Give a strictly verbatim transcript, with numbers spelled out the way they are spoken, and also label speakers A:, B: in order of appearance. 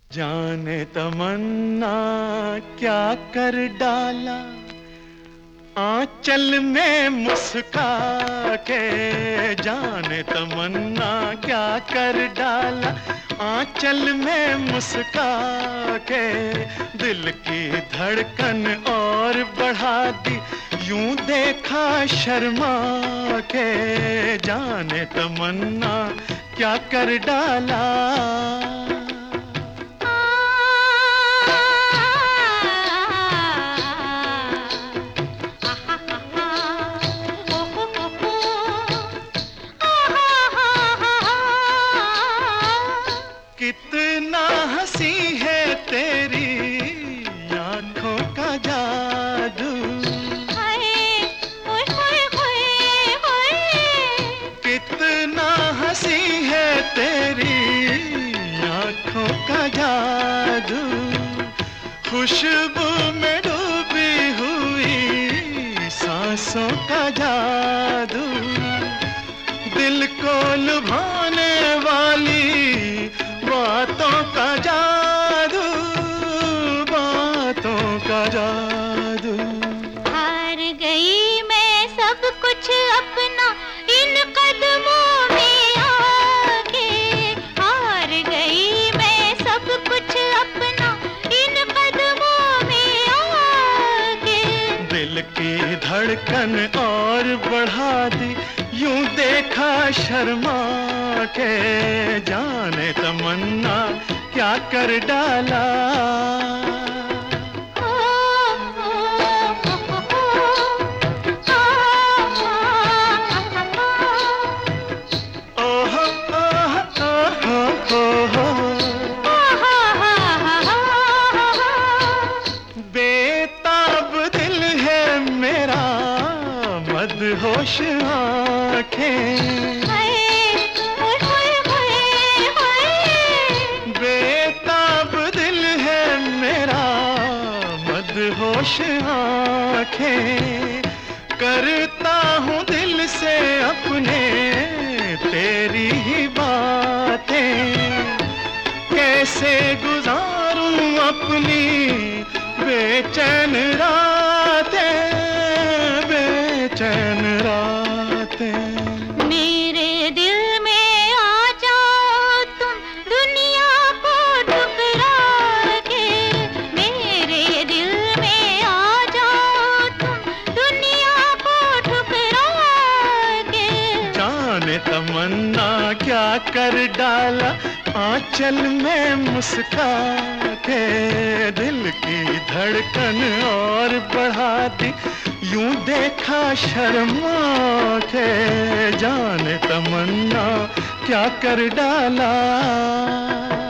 A: जाने तमन्ना क्या कर डाला आंचल में मुस्का के। जाने तमन्ना क्या कर डाला आंचल में मुस्का के। दिल की धड़कन और बढ़ा दी यूं देखा शर्मा के। जाने तमन्ना क्या कर डाला। कितना हंसी है तेरी आंखों का जादू।
B: हाय होए होए होए होए।
A: कितना हंसी है तेरी आंखों का जादू। खुशबू में डूबी हुई सांसों का जादू। दिल को लुभाने वाली बातों का जादू। बातों का जादू।
B: हार गई मैं सब कुछ अपना इन कदमों में आके। हार गई मैं सब कुछ अपना इन कदमों में आके।
A: दिल की धड़कन और बढ़ा दी यूं देखा शर्मा के। जाने तमन्ना क्या कर डाला। ओहो ओहो ओहो बेताब दिल है मेरा मदहोश आँखें। बेताब दिल है मेरा मदहोश आँखें। करता हूँ दिल से अपने तेरी ही बातें। कैसे गुजारूं अपनी बेचैन रातें। बेचैन रातें।
B: मेरे दिल में आ जाओ तुम दुनिया को ठुकरा के। मेरे दिल में आ जाओ तुम दुनिया को ठुकरा के।
A: जाने तमन्ना क्या कर डाला आंचल में मुस्का के। दिल की धड़कन और बढ़ा दी यूं देखा शर्मा के। जाने तमन्ना क्या कर डाला।